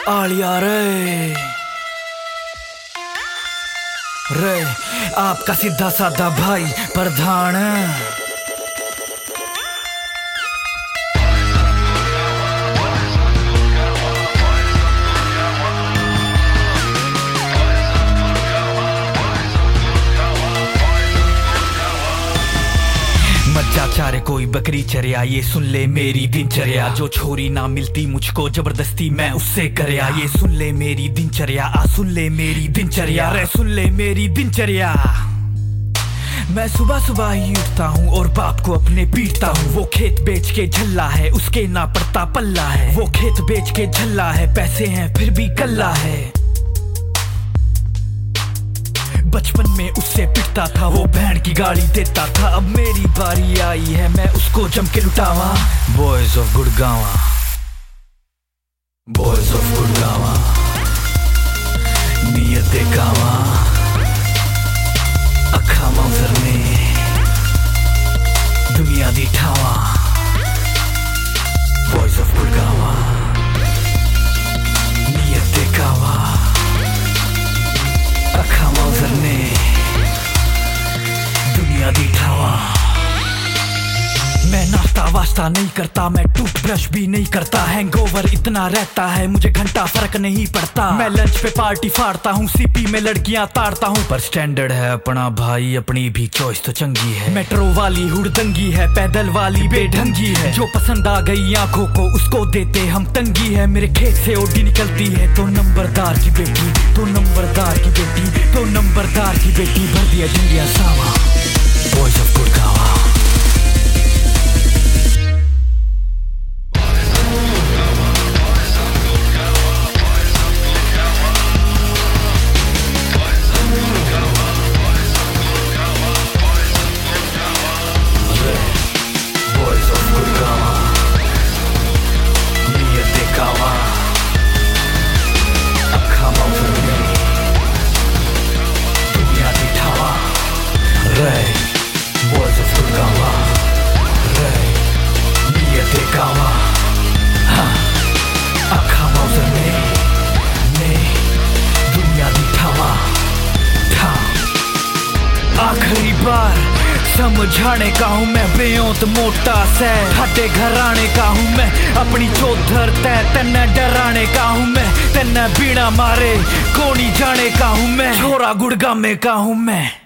आलिया रे रे आपका सीधा साधा भाई प्रधान। मज्जा चारे कोई बकरी चरिया, ये सुन ले मेरी दिनचर्या। जो छोरी ना मिलती मुझको जबरदस्ती मैं उससे करया। ये सुन ले मेरी दिनचर्या, सुन ले मेरी दिनचर्या रे, सुन ले मेरी दिनचर्या। मैं सुबह सुबह ही उठता हूँ और बाप को अपने पीटता हूँ। वो खेत बेच के झल्ला है, उसके ना पड़ता पल्ला है। वो खेत बेच के झल्ला है, पैसे हैं फिर भी कल्ला है। बचपन में उससे पिटता था, वो बहन की गाली देता था। अब मेरी बारी आई है, मैं उसको जम के लुटावा। Boys of Gurgaon, boys of Gurgaon, नीयत देखावा, अखा मंजर में दुनिया दिखावा। बॉयज ऑफ गुड़गावा, नीयत देखावा, अखा मंजर ने दुनिया दिखावा। मैं नाश्ता वास्ता नहीं करता, मैं टूथब्रश भी नहीं करता। हैंगओवर इतना रहता है मुझे घंटा फर्क नहीं पड़ता। मैं लंच पे पार्टी फाड़ता हूँ, सीपी में लड़कियां ताड़ता हूँ। पर स्टैंडर्ड है अपना भाई, अपनी भी चॉइस तो चंगी है। मेट्रो वाली हुड़दंगी है, पैदल वाली बेढंगी है। जो पसंद आ गई आंखों को उसको देते हम तंगी है। मेरे खेत से ओडी निकलती है तो नंबरदार की बेटी, तो नंबरदार की बेटी, तो नंबरदार की बेटी। भर दिया झंडिया सामा, boys of Gurgaon. Boys of Guड़गावा, नीयत देखावा, अखा मंजर ने दुनिया दिखावा। आखिरी बार समझाने का हूँ मैं, बेयोंत मोटा से ठाटे घर आने का हूँ मैं। अपनी चौधर तेने डराने का हूँ मैं, तेने बीड़ा मारे कोनी जाने का हूँ मैं। छोरा गुड़गामे का हूँ मैं।